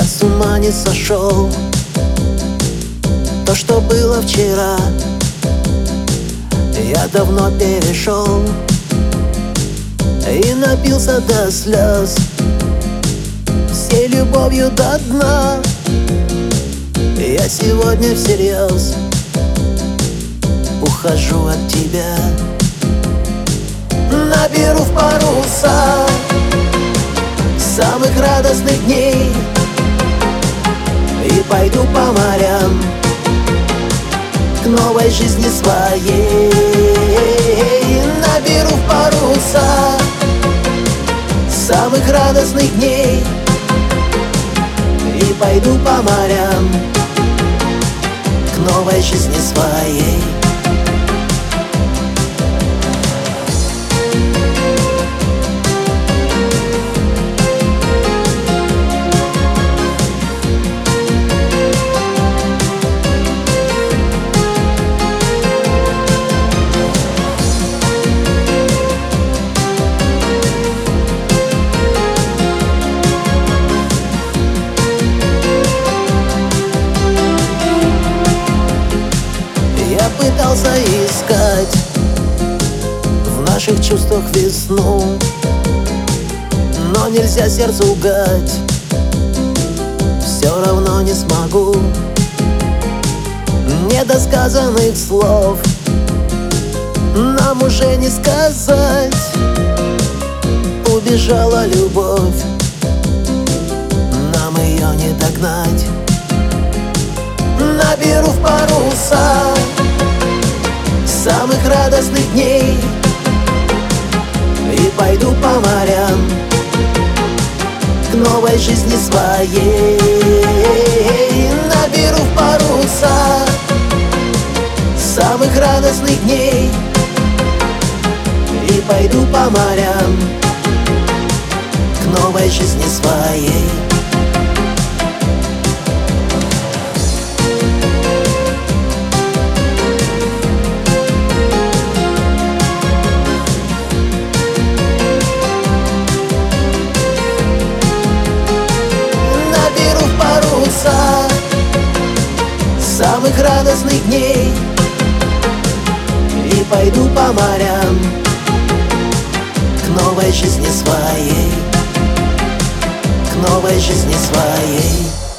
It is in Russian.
с ума не сошел. То, что было вчера, я давно перешел и напился до слез всей любовью до дна. Я сегодня всерьез ухожу от тебя. Наберу в паруса самых радостных дней и пойду по морям к новой жизни своей. Наберу в паруса самых радостных дней и пойду по морям к новой жизни своей. Пытался искать в наших чувствах весну, но нельзя сердцу лгать, все равно не смогу. Недосказанных слов нам уже не сказать. Убежала любовь, нам ее не догнать. Наберу в паруса самых радостных дней и пойду по морям к новой жизни своей. Наберу в паруса самых радостных дней и пойду по морям к новой жизни своей. Самых радостных дней и пойду по морям к новой жизни своей, к новой жизни своей.